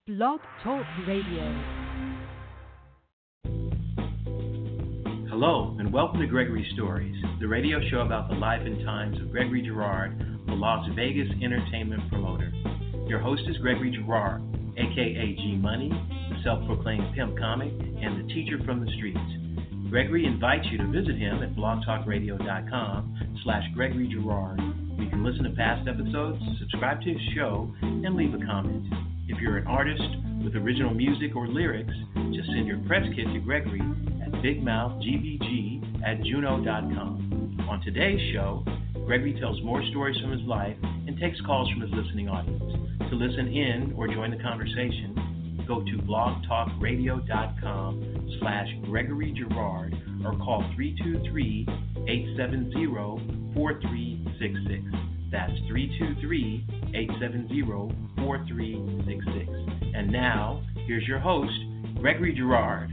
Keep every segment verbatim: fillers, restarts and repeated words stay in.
Blog Talk Radio. Hello, and welcome to Gregory Stories, the radio show about the life and times of Gregory Girard, the Las Vegas entertainment promoter. Your host is Gregory Girard, aka G Money, the self-proclaimed pimp comic, and the teacher from the streets. Gregory invites you to visit him at blogtalkradio.com slash Gregory Girard. You can listen to past episodes, subscribe to his show, and leave a comment. If you're an artist with original music or lyrics, just send your press kit to Gregory at bigmouthgbg at juno dot com. On today's show, Gregory tells more stories from his life and takes calls from his listening audience. To listen in or join the conversation, go to blogtalkradio.com slash Gregory Girard or call three two three, eight seven zero, four three six six. That's three two three, eight seven zero, four three six six. And now, here's your host, Gregory Girard.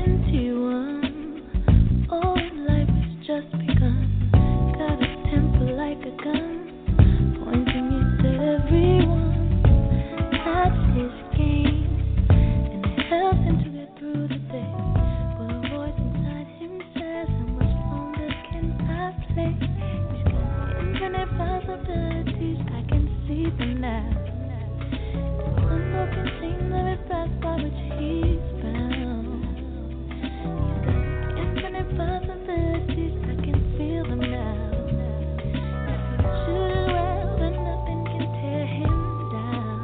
twenty-one. Oh, life has just begun. Got a temper like a gun, pointing it at everyone. That's his game, and it helps him to get through the day. But a voice inside him says, how much longer can I play? He's got infinite possibilities, I can see them now. Unbroken chains of his past by which he's bound. He's got infinite possibilities, I can feel them now. If he chooses well, then nothing can tear him down.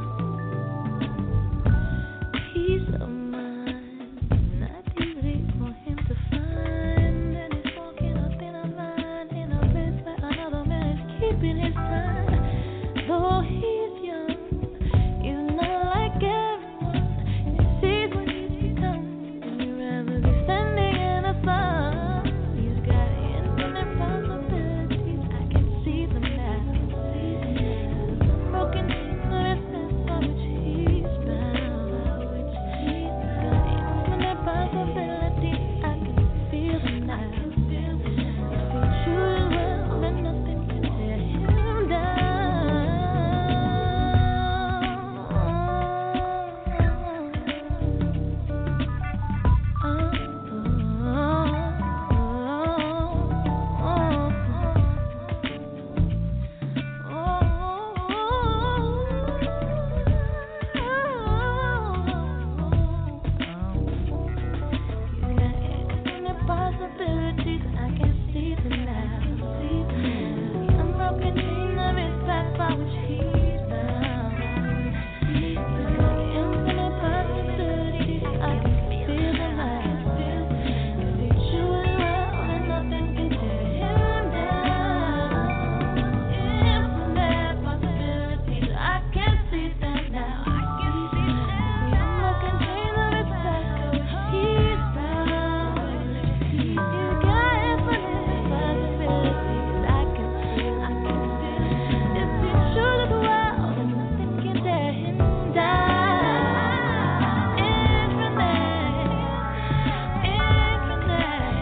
Peace of mind, not easy for him to find. And he's walking up in a line, in a race where another man is keeping his time. Though he's young, he's not like everyone. He sees what he's become, and he'd rather be standing in the sun. He's got infinite possibilities, I can see them now. Broken chains of his past by which he's bound. He's got infinite possibilities, I can feel them now. If he chooses well, then nothing can tear him down. Possibilities, I can see them now. Unbroken chain of his past by which he's bound. He's got infinite possibilities, I can feel them now. If he chooses well, then nothing can tear him down. Infinite possibilities, I can see them now. Unbroken chain of his past by which he's bound. You got infinite possibilities, I can feel, I can feel. If you choose well, then nothing can tear him down. Infinite, infinite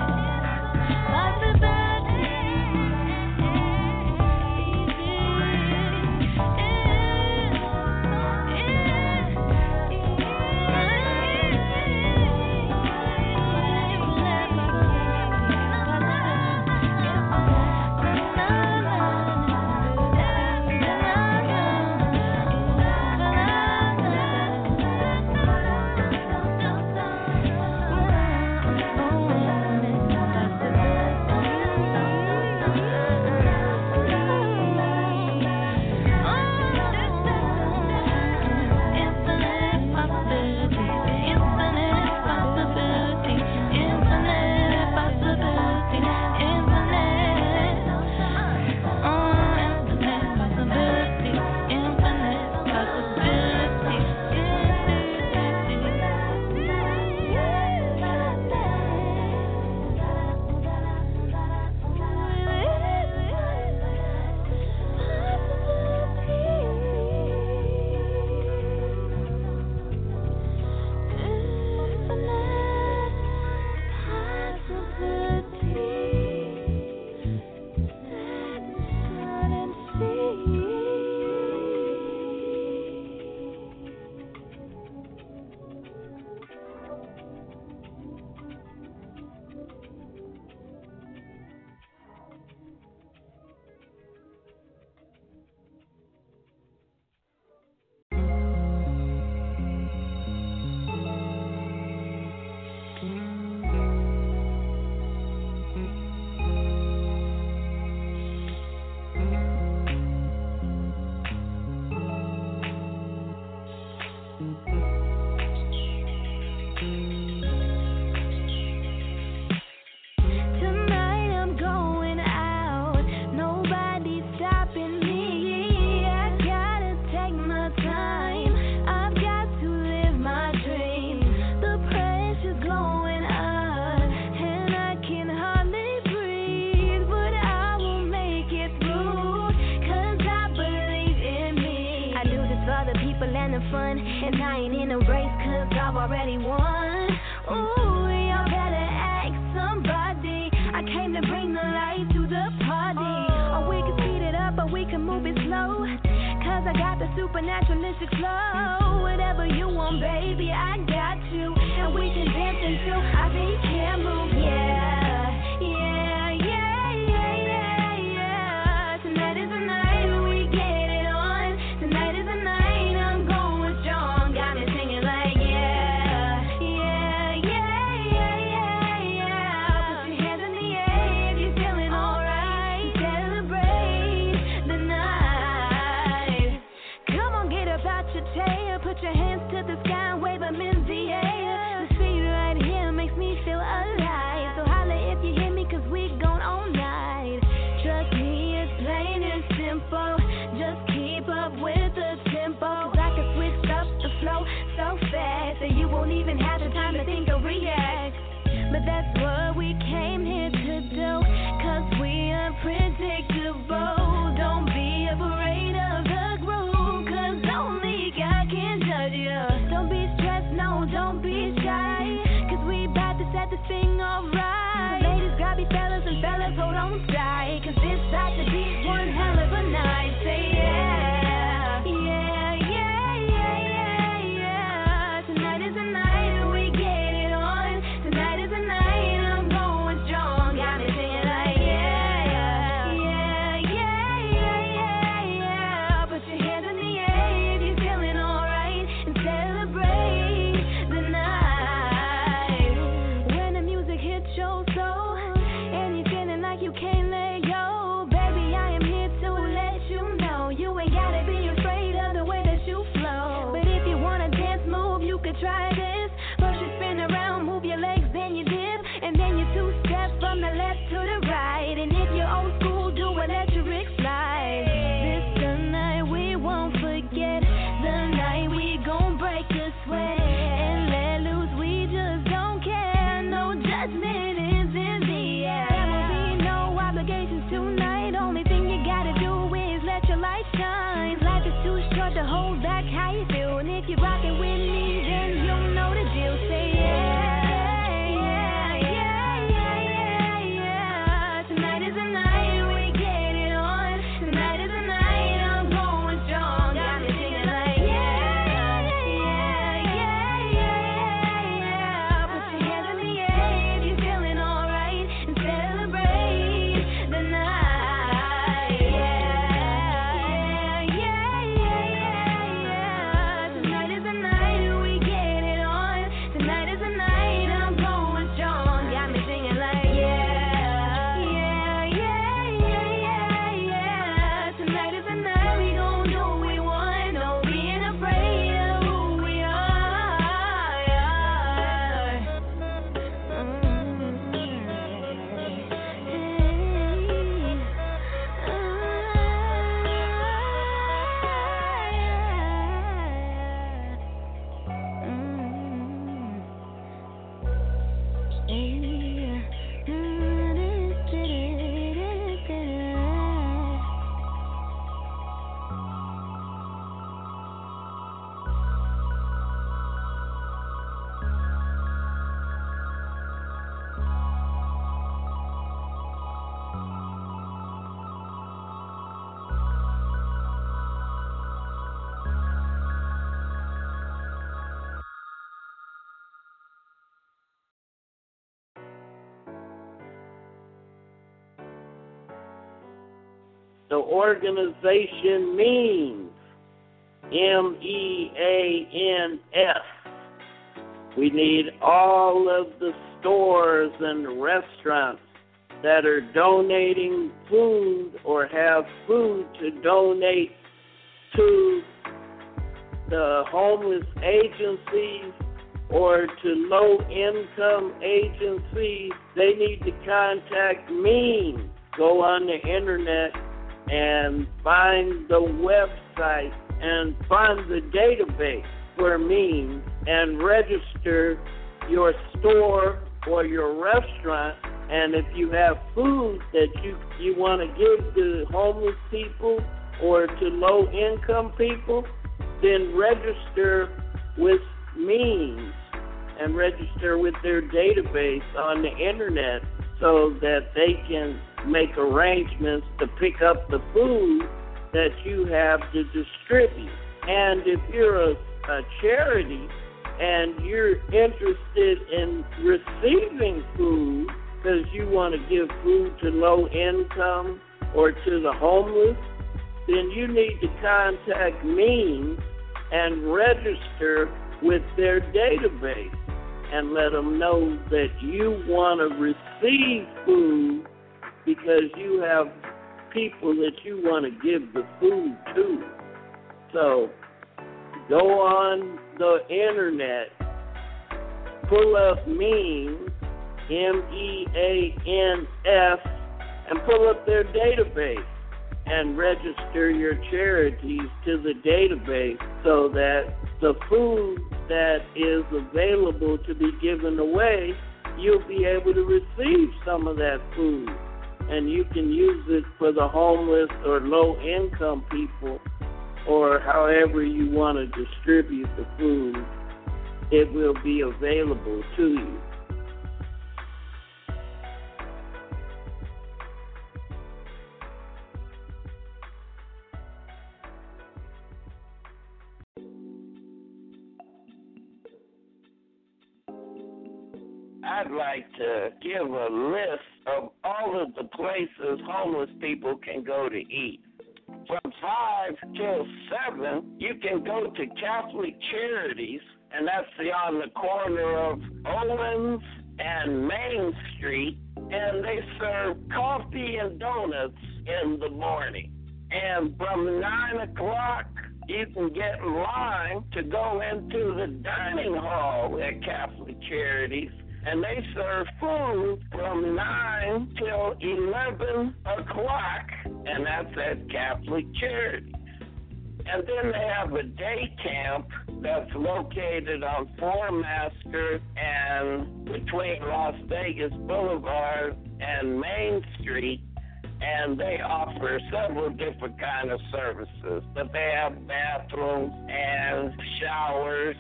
fun, and I ain't in a race cause I've already won. Ooh, y'all a naturalistic flow. Whatever you want, baby, I got you. And we can dance until I think can't move, yeah. Yeah, yeah, yeah, yeah, yeah. Tonight is the night we get it on. Tonight is the night I'm going strong. Got me singing like, yeah. Yeah, yeah, yeah, yeah, yeah. Put your hands in the air if you're feeling alright. Celebrate the night. Come on, get up out your chair. Put your hands to the sky and wave them in the air. The beat right here makes me feel alive. So holla if you hear me, cause we gone all night. Trust me, it's plain and simple. Just keep up with the tempo. Cause I can switch up the flow so fast that you won't even have the time to think or react. But that's what we came here to do. Cause we unpredictable. Don't be afraid of the groove. Cause only God can judge you. Don't be stressed, no, don't be shy. Cause we about to set this thing alright. Ladies, grab your fellas and fellas, hold on tight. Cause this about to be one hell of a night. Say yeah. Yeah, yeah, yeah, yeah, yeah. Tonight is the night we get it on. Tonight is the night I'm going strong. Got me singing like yeah. Yeah, yeah, yeah, yeah, yeah. Put your hands in the air if you're feeling alright. And celebrate the night. When the music hits your soul and you're feeling like you can't let go, baby, I am here to let you know you ain't gotta be afraid of the way that you flow. But if you wanna dance move, you could try this. First you spin around, move your legs, then you dip, and then you two step from the left to the right. And if you're old school, do electric slide. This the night we won't forget, the night we gon' break the sweat and let loose. We just don't care, no judgment is in the air. There will be no obligations tonight. Only thing you gotta do is let your light shine. Life is too short to hold back how you feel. And if you're rocking with me, then you'll know the deal. Say yeah, yeah, yeah, yeah, yeah, yeah. Tonight is the night we get it on. Tonight is the night I'm going strong. Got me singing like yeah, yeah, yeah, yeah, yeah, yeah. Put your hands in the air if you're feeling alright. And celebrate the night. Yeah, yeah, yeah, yeah, yeah. Tonight is the night we get it on. Tonight is the night I'm going strong. Got me singing like yeah, yeah, yeah, yeah, yeah, yeah. Tonight is the night we gon' do what we want. No being afraid of who we The organization means M E A N S. We need all of the stores and restaurants that are donating food or have food to donate to the homeless agencies or to low-income agencies. They need to contact me. Go on the internet and find the website and find the database for me and register your store or your restaurant. And if you have food that you, you want to give to homeless people or to low-income people, then register with Means and register with their database on the internet so that they can make arrangements to pick up the food that you have to distribute. And if you're a, a charity and you're interested in receiving food because you want to give food to low income or to the homeless, then you need to contact me and register with their database and let them know that you want to receive food because you have people that you want to give the food to. So go on the internet, pull up MEANS, M E A N S, and pull up their database and register your charities to the database so that the food that is available to be given away, you'll be able to receive some of that food. And you can use it for the homeless or low-income people, or however you want to distribute the food, it will be available to you. I'd like to give a list of all of the places homeless people can go to eat. From five till seven, you can go to Catholic Charities, and that's the, on the corner of Owens and Main Street, and they serve coffee and donuts in the morning. And from nine o'clock, you can get in line to go into the dining hall at Catholic Charities, and they serve food from nine till eleven o'clock, and that's at Catholic Charities. And then they have a day camp that's located on Four Master and between Las Vegas Boulevard and Main Street, and they offer several different kind of services. But they have bathrooms and showers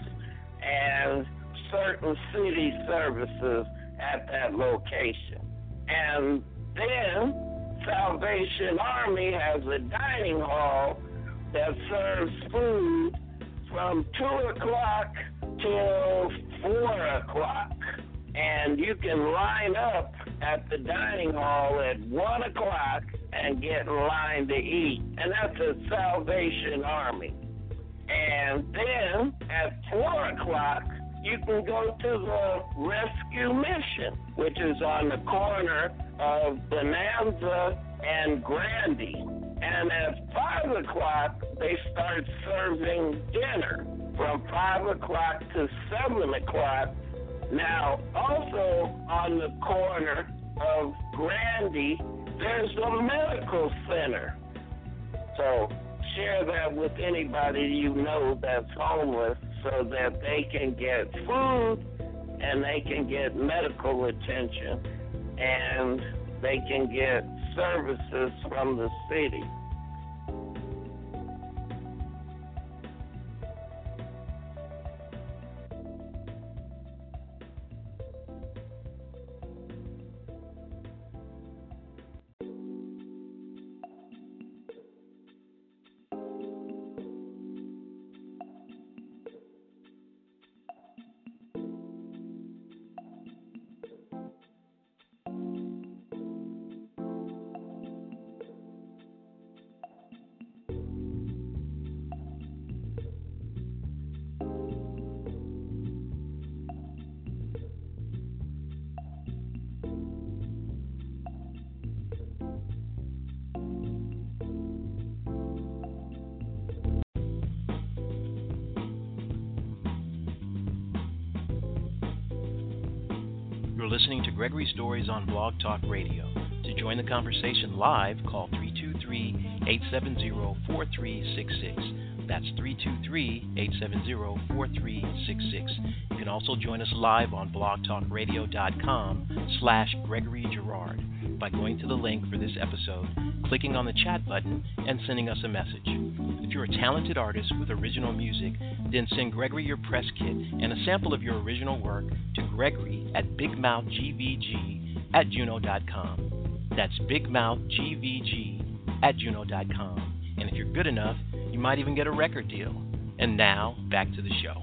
and certain city services at that location. And then Salvation Army has a dining hall that serves food from two o'clock till four o'clock. And you can line up at the dining hall at one o'clock and get in line to eat. And that's at Salvation Army. And then at four o'clock, you can go to the Rescue Mission, which is on the corner of Bonanza and Grandy. And at five o'clock, they start serving dinner from five o'clock to seven o'clock. Now, also on the corner of Grandy, there's a medical center. So share that with anybody you know that's homeless so that they can get food and they can get medical attention and they can get services from the city. You're listening to Gregory Stories on Blog Talk Radio. To join the conversation live, call three two three, eight seven zero, four three six six. That's three two three, eight seven zero, four three six six. You can also join us live on blogtalkradio.com slash Gregory Girard by going to the link for this episode, clicking on the chat button, and sending us a message. If you're a talented artist with original music, then send Gregory your press kit and a sample of your original work to Gregory at bigmouthgvg at juno dot com. That's bigmouthgvg at juno dot com. And if you're good enough, you might even get a record deal. And now, back to the show.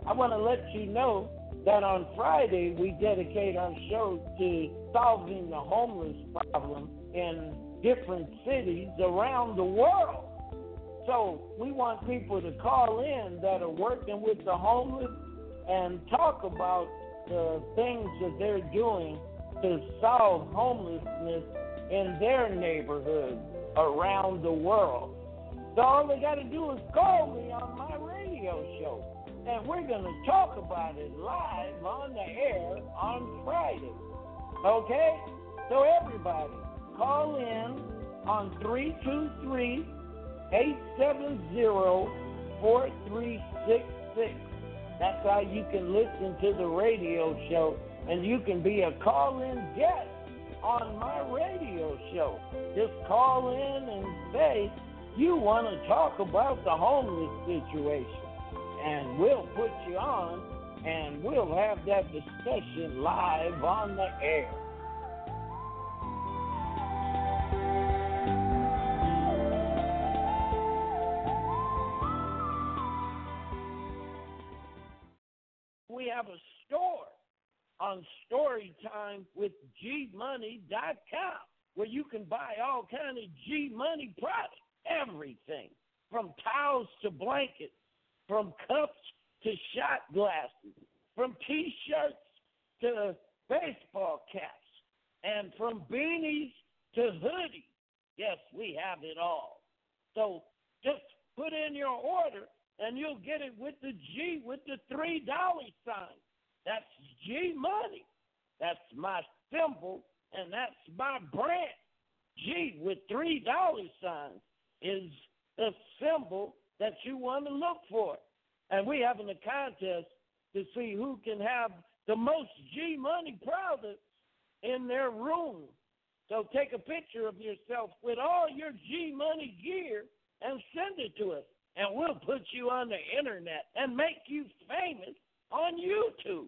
I want to let you know that on Friday we dedicate our show to solving the homeless problem in different cities around the world. So we want people to call in that are working with the homeless and talk about the things that they're doing to solve homelessness in their neighborhood around the world. So all they got to do is call me on my radio show, and we're going to talk about it live on the air on Friday. Okay? So everybody, call in on three two three, eight seven zero, four three six six. That's how you can listen to the radio show, and you can be a call-in guest on my radio show. Just call in and say you want to talk about the homeless situation, and we'll put you on, and we'll have that discussion live on the air. We have a store on storytime with G money dot com where you can buy all kind of G Money products, everything from towels to blankets, from cups to shot glasses, from T-shirts to baseball caps, and from beanies to hoodies. Yes, we have it all. So just put in your order, and you'll get it with the G with the three dollar sign. That's G Money. That's my symbol, and that's my brand. G with three dollar signs is the symbol that you want to look for. And we're having a contest to see who can have the most G Money products in their room. So take a picture of yourself with all your G Money gear and send it to us. And we'll put you on the internet and make you famous on YouTube.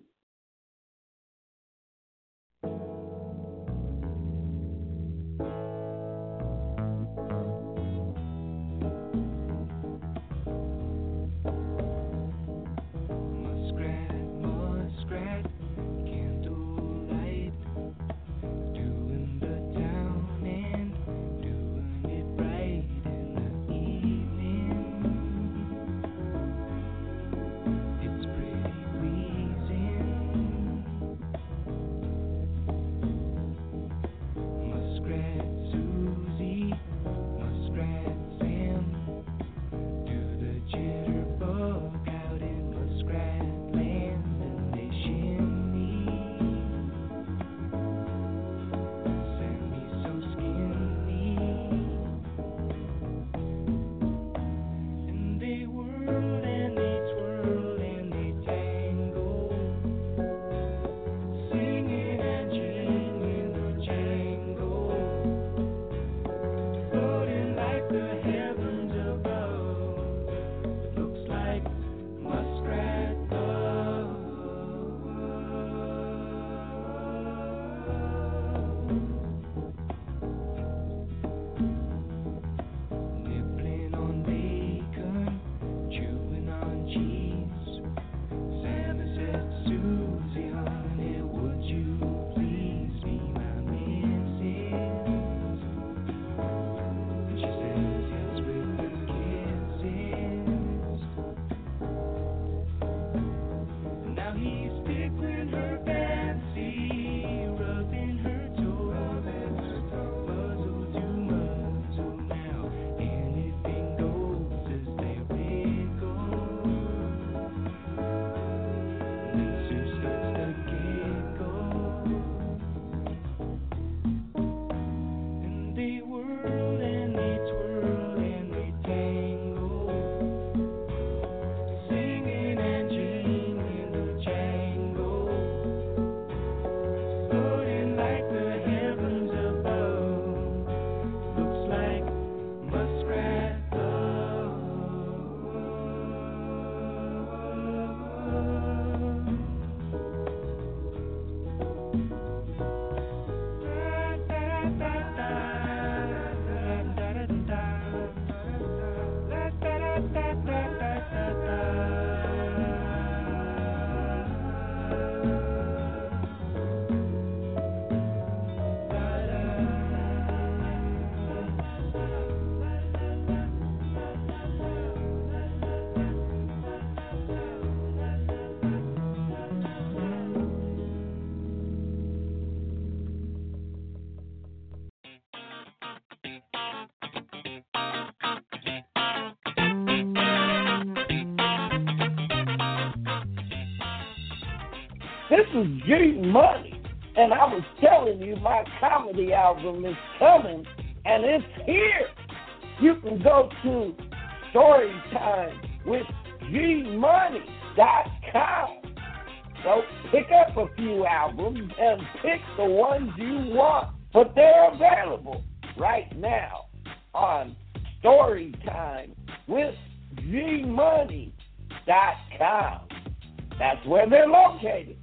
This is G Money, and I was telling you my comedy album is coming, and it's here. You can go to Storytime with G Money dot com. So pick up a few albums and pick the ones you want, but they're available right now on Storytime with G Money dot com. That's where they're located.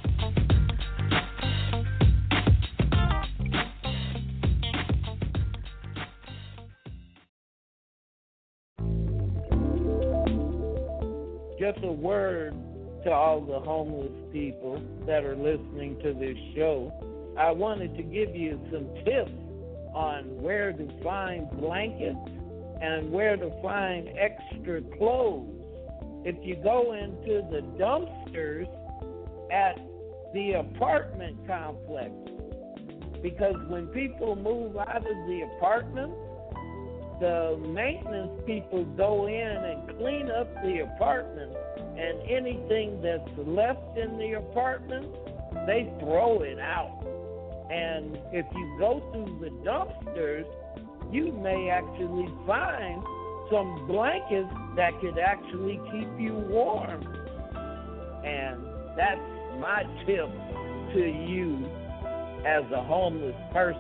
Just a word to all the homeless people that are listening to this show. I wanted to give you some tips on where to find blankets and where to find extra clothes. If you go into the dumpsters at the apartment complex, because when people move out of the apartment, the maintenance people go in and clean up the apartment, and anything that's left in the apartment, they throw it out. And if you go through the dumpsters, you may actually find some blankets that could actually keep you warm. And that's my tip to you as a homeless person.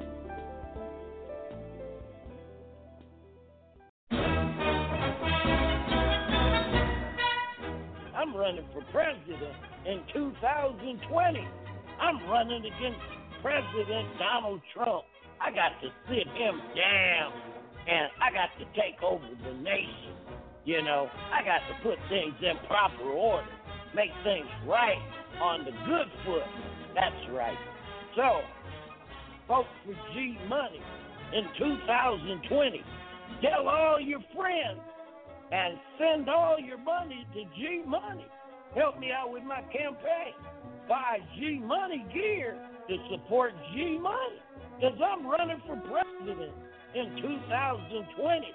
I'm running for president in two thousand twenty. I'm running against President Donald Trump. I got to sit him down, and I got to take over the nation. You know, I got to put things in proper order, make things right on the good foot. That's right. So, vote for G Money in two thousand twenty. Tell all your friends and send all your money to G Money. Help me out with my campaign. Buy G Money gear to support G Money, because I'm running for president in two thousand twenty.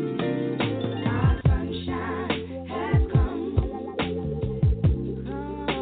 Sunshine has come.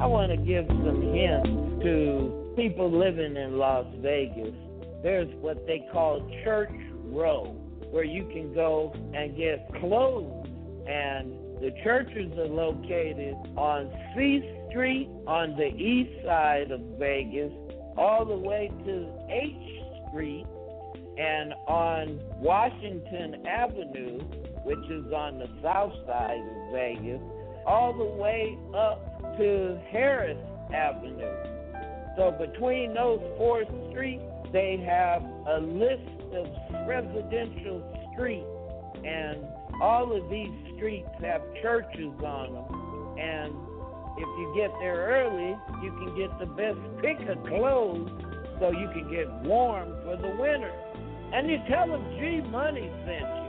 I want to give some hints to people living in Las Vegas. There's what they call Church Row, where you can go and get clothes. And the churches are located on C Street on the east side of Vegas, all the way to H Street, and on Washington Avenue, which is on the south side of Vegas, all the way up to Harris Avenue. So between those four streets, they have a list of residential streets, and all of these streets have churches on them. And if you get there early, you can get the best pick of clothes so you can get warm for the winter. And you tell them G Money sent you.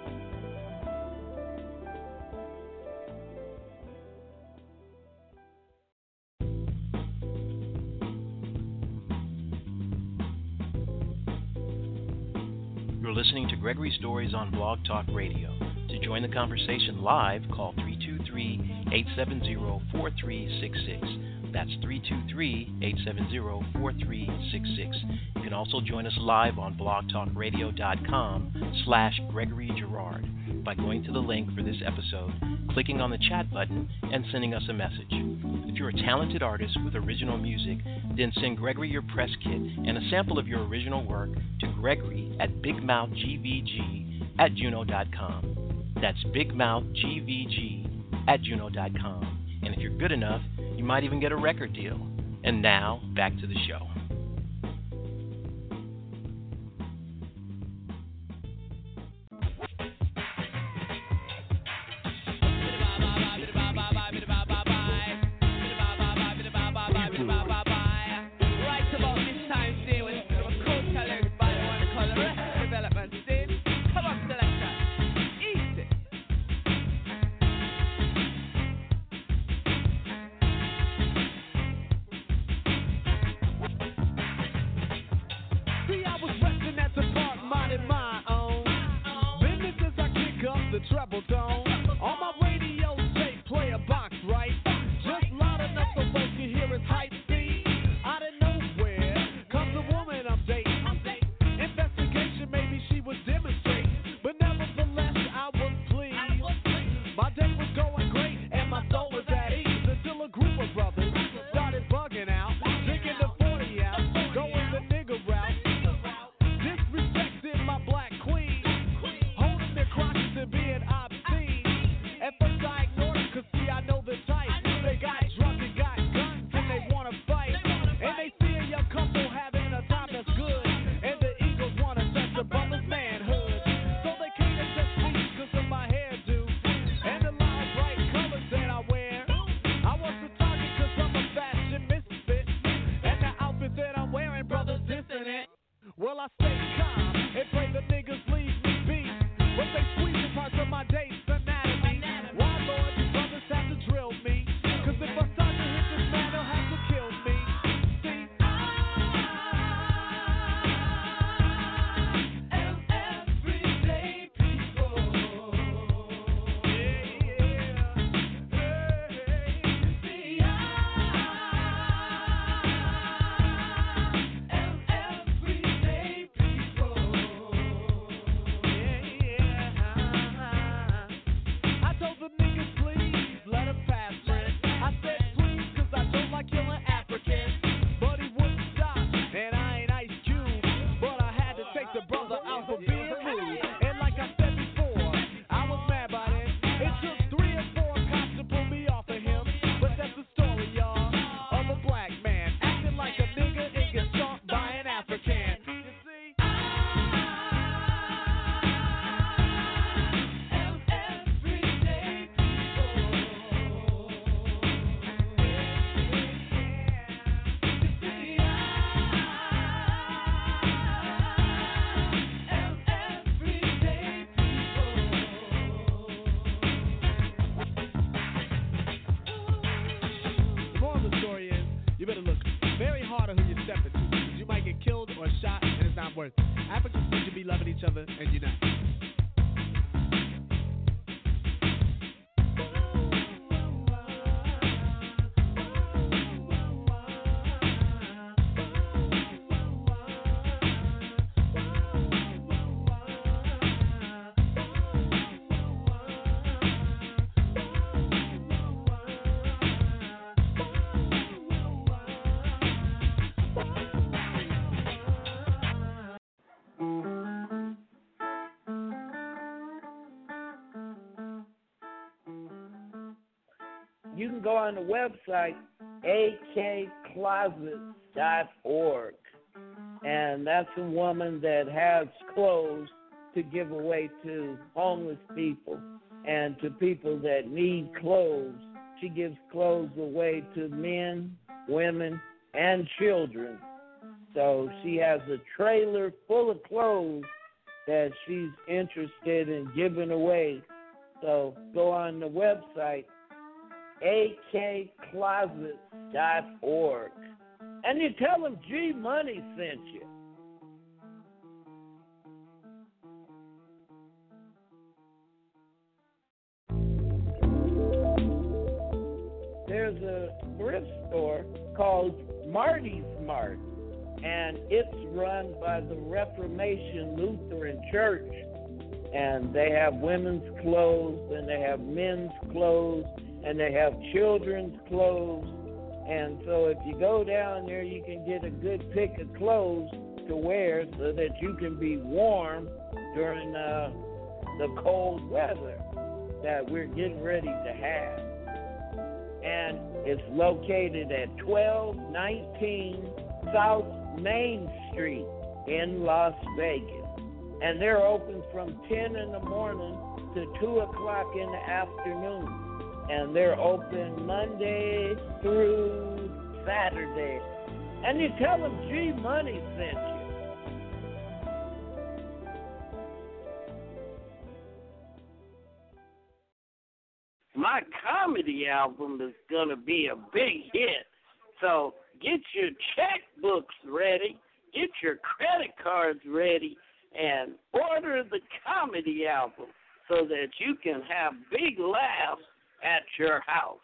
You're listening to Gregory Stories on Blog Talk Radio. To join the conversation live, call three two three, eight seven zero, four three six six. That's three two three, eight seven zero, four three six six. You can also join us live on blogtalkradio.com slash Gregory Girard by going to the link for this episode, clicking on the chat button, and sending us a message. If you're a talented artist with original music, then send Gregory your press kit and a sample of your original work to Gregory at bigmouthgvg at juno dot com. That's bigmouthgvg at juno dot com. And if you're good enough, you might even get a record deal. And now, back to the show. you can go on the website a k closet dot org. And that's a woman that has clothes to give away to homeless people and to people that need clothes. She gives clothes away to men, women, and children. So she has a trailer full of clothes that she's interested in giving away. So go on the website, a k closet dot org. And you tell them G Money sent you. There's a thrift store called Marty's Mart, and it's run by the Reformation Lutheran Church. And they have women's clothes, and they have men's clothes, and they have children's clothes. And so if you go down there, you can get a good pick of clothes to wear so that you can be warm during uh, the cold weather that we're getting ready to have. And it's located at twelve nineteen South Main Street in Las Vegas. And they're open from ten in the morning to two o'clock in the afternoon. And they're open Monday through Saturday. And you tell them G Money sent you. My comedy album is going to be a big hit. So get your checkbooks ready, get your credit cards ready, and order the comedy album so that you can have big laughs at your house.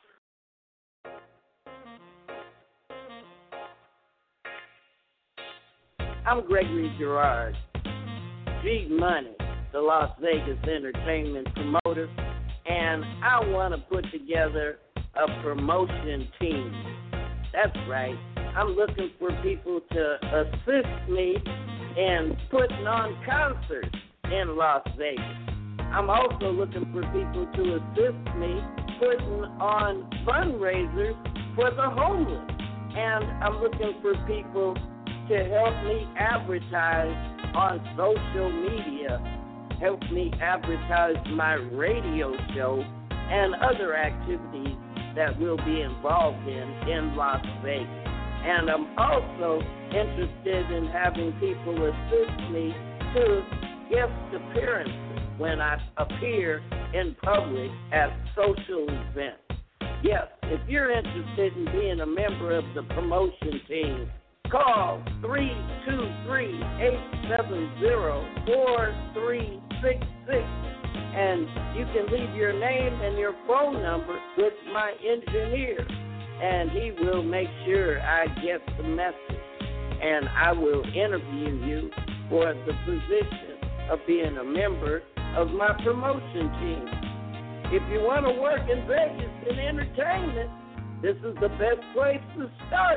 I'm Gregory Girard, G Money, the Las Vegas entertainment promoter, and I want to put together a promotion team. That's right. I'm looking for people to assist me in putting on concerts in Las Vegas. I'm also looking for people to assist me putting on fundraisers for the homeless. And I'm looking for people to help me advertise on social media, help me advertise my radio show and other activities that we'll be involved in in Las Vegas. And I'm also interested in having people assist me to guest appearances when I appear in public at social events. Yes, if you're interested in being a member of the promotion team, call three two three, eight seven zero, four three six six, and you can leave your name and your phone number with my engineer, and he will make sure I get the message, and I will interview you for the position of being a member of my promotion team. If you want to work in Vegas in entertainment, this is the best place to start.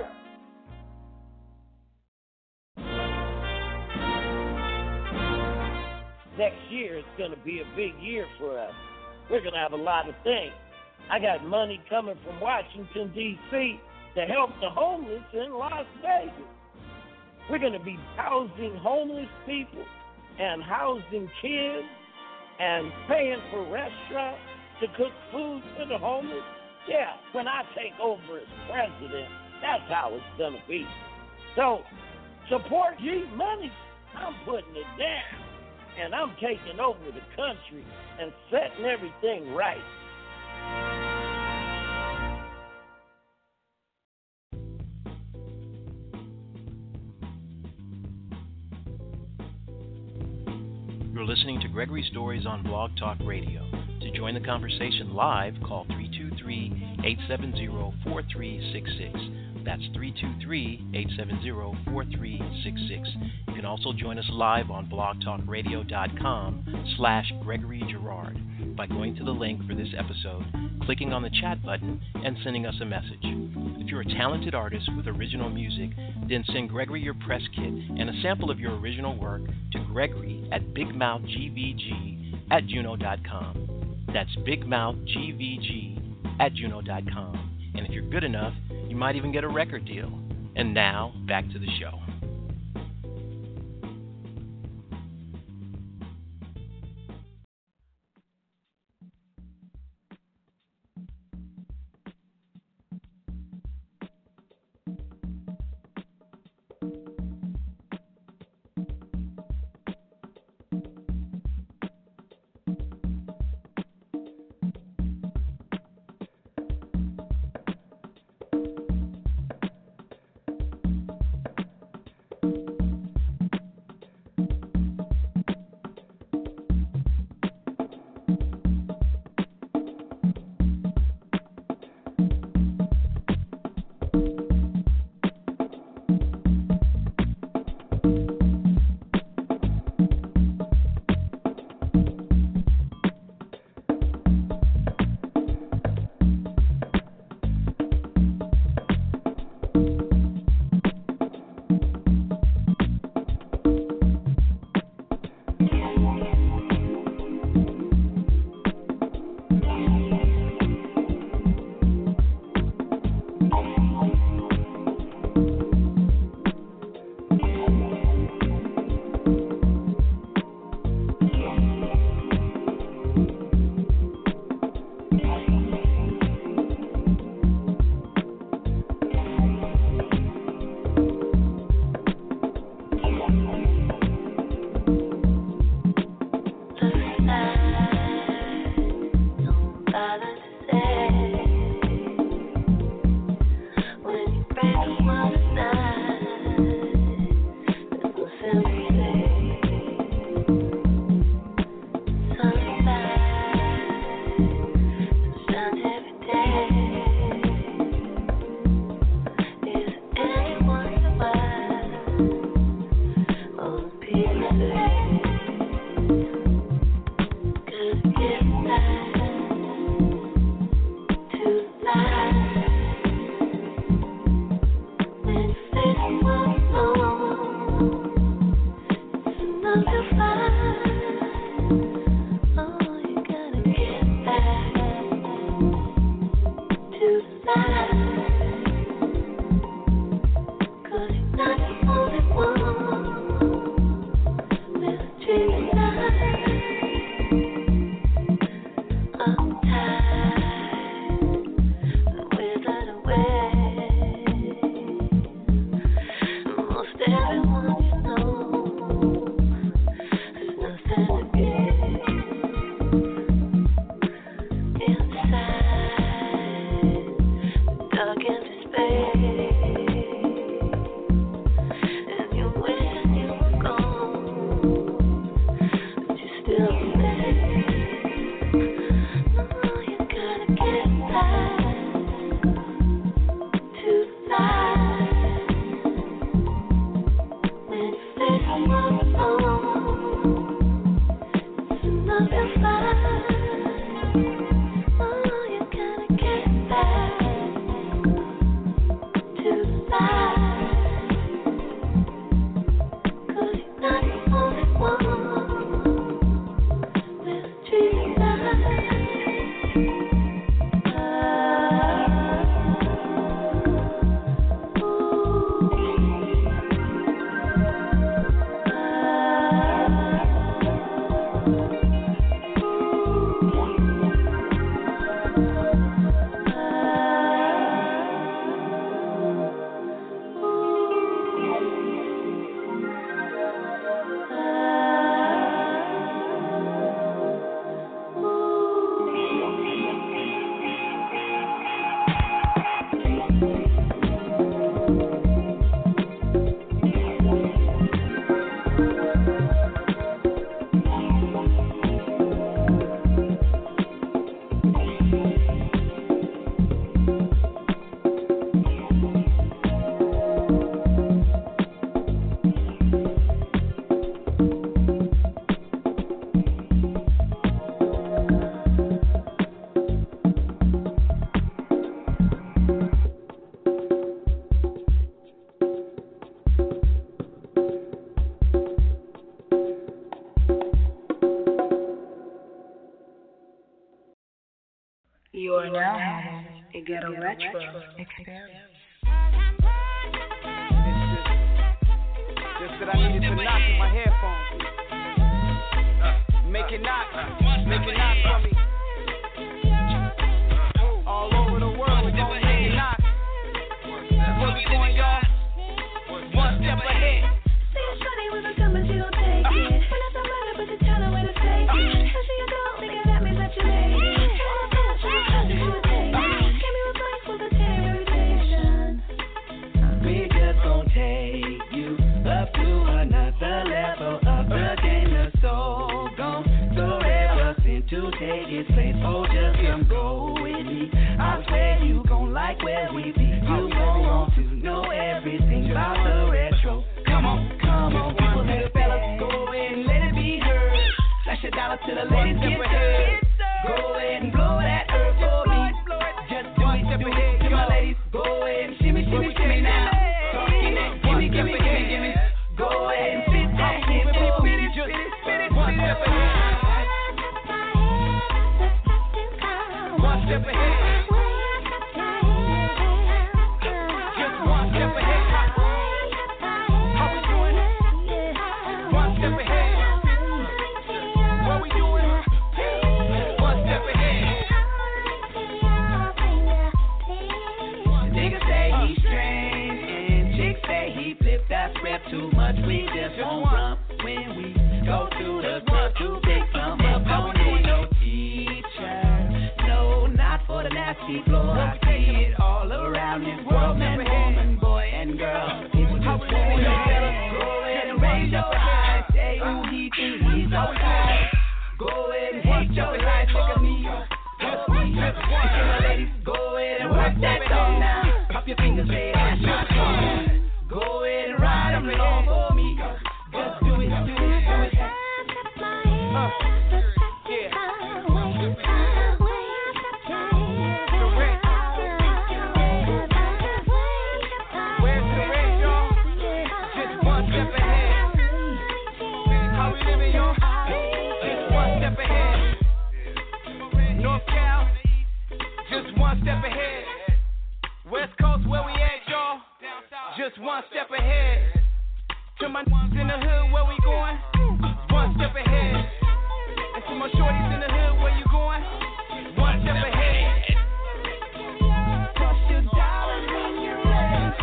Next year is going to be a big year for us. We're going to have a lot of things. I got money coming from Washington, D C to help the homeless in Las Vegas. We're going to be housing homeless people and housing kids and paying for restaurants to cook food for the homeless. Yeah, when I take over as president, that's how it's going to be. So, support G Money. I'm putting it down. And I'm taking over the country and setting everything right. You're listening to Gregory Stories on Blog Talk Radio. To join the conversation live, call three two three, eight seven zero, four three six six. That's three two three, eight seven zero, four three six six. You can also join us live on blogtalkradio.com slash Gregory Girard by going to the link for this episode, clicking on the chat button, and sending us a message. If you're a talented artist with original music, then send Gregory your press kit and a sample of your original work to Gregory at bigmouthgvg at juno dot com. That's bigmouthgvg at juno dot com. And if you're good enough, you might even get a record deal. And now, back to the show. You are now having a ghetto retro experience. Just that I needed to knock in my headphones. Make it knock, make it knock for me. All over the world, we gon' make it knock. That's where we going, y'all. One step ahead. See the shawty with a gun, but she gon' take it. When it's a murder, but you tell her where to take it. And she a dog, nigga, that means that you made it. Tell her that she a cousin, she would take it. Give me a place for the terrorization. We just gon' take you up to another level of the game. The soul gon' forever sent to take its place. Oh, just come go with me. I swear you gon' like where we be. You gon' want to know everything about the retro. Come on, come on, people, let the fellas go and let it be heard. Flash a dollar to the ladies, get served. Go ahead and blow that herb for me. Just do it, do it, to my ladies. Go ahead and shimmy, shimmy, shimmy now. Talking that, gimme, gimme, gimme, gimme. Go ahead and spit that hit for me. Just one step ahead. One step ahead. Just one step ahead. How we doing? One step ahead. What we doing? One step ahead. Niggas say he's strange and chicks say he flipped that script too much. We just won't rump when we go to the club to pick some up. Don't need no teacher, no, not for the nasty floor. I see it all around this world, man, woman, boy, and girl. People just want to tell us, go ahead and raise your eyes. Say who he thinks he's so high. Go ahead and hate your life, look at me. Just me, just one. My ladies, go ahead and work that song now. Pop your fingers, say that's my song. Go ahead and ride them along for me. Just do it, do it, do it. Uh, yeah. Where's the red, y'all? Just one step ahead. How we living, y'all? Just one step ahead. North Cal, just one step ahead. West Coast, where we at, y'all? Just one step ahead. To my n****s in the hood, where we going? One step ahead. And to my shorties in the hood, where you going? One step ahead. Toss your dollars when you're ready.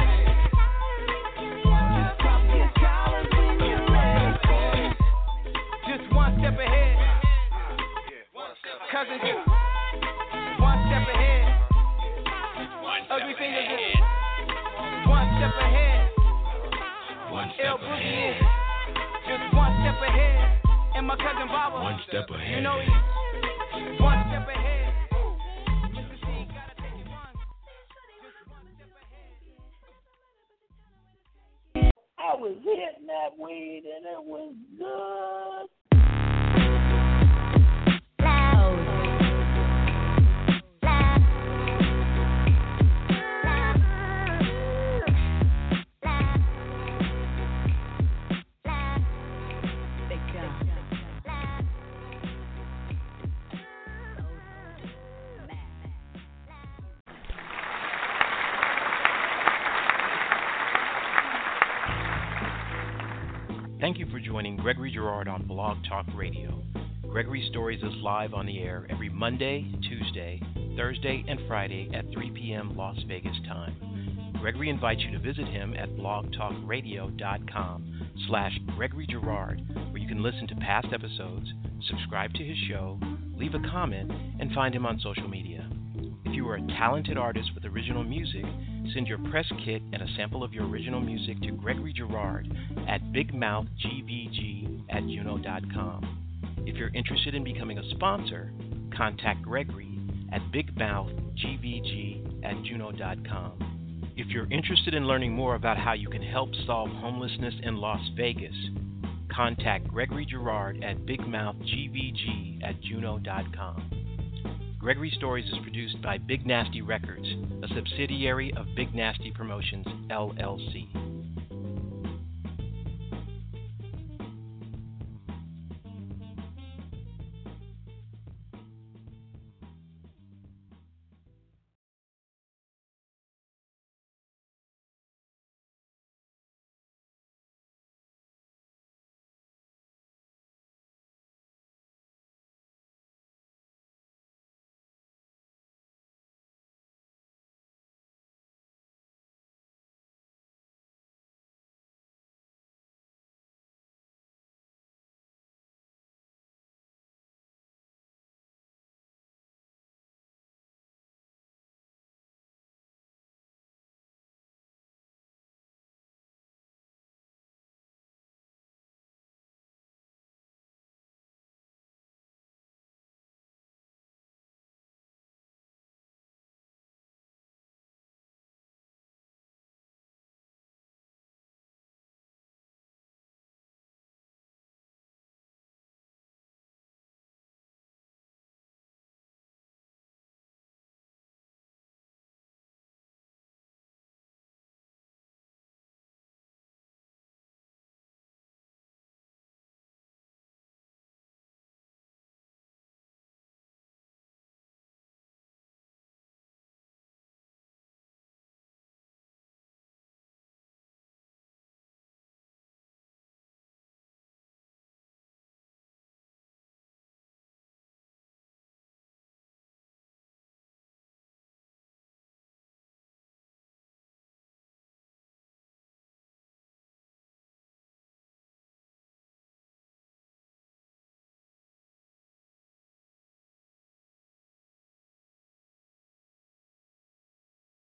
Just drop your dollars when you're ready. Just one step ahead. Cousin, just one step ahead. Ugly fingers, just one step ahead. One step ahead. Just one step ahead. And my cousin Baba. One step ahead. You know he's one step ahead. I was hitting that weed and it was good. Thank you for joining Gregory Girard on Blog Talk Radio. Gregory Stories is live on the air every Monday, Tuesday, Thursday, and Friday at three p.m. Las Vegas time. Gregory invites you to visit him at blogtalkradio.com slash Gregory Girard, where you can listen to past episodes, subscribe to his show, leave a comment, and find him on social media. If you are a talented artist with original music, send your press kit and a sample of your original music to Gregory Girard at bigmouthgvg at juno dot com. If you're interested in becoming a sponsor, contact Gregory at bigmouthgvg at juno dot com. If you're interested in learning more about how you can help solve homelessness in Las Vegas, contact Gregory Girard at bigmouthgvg at juno dot com. Gregory Stories is produced by Big Nasty Records, a subsidiary of Big Nasty Promotions, L L C.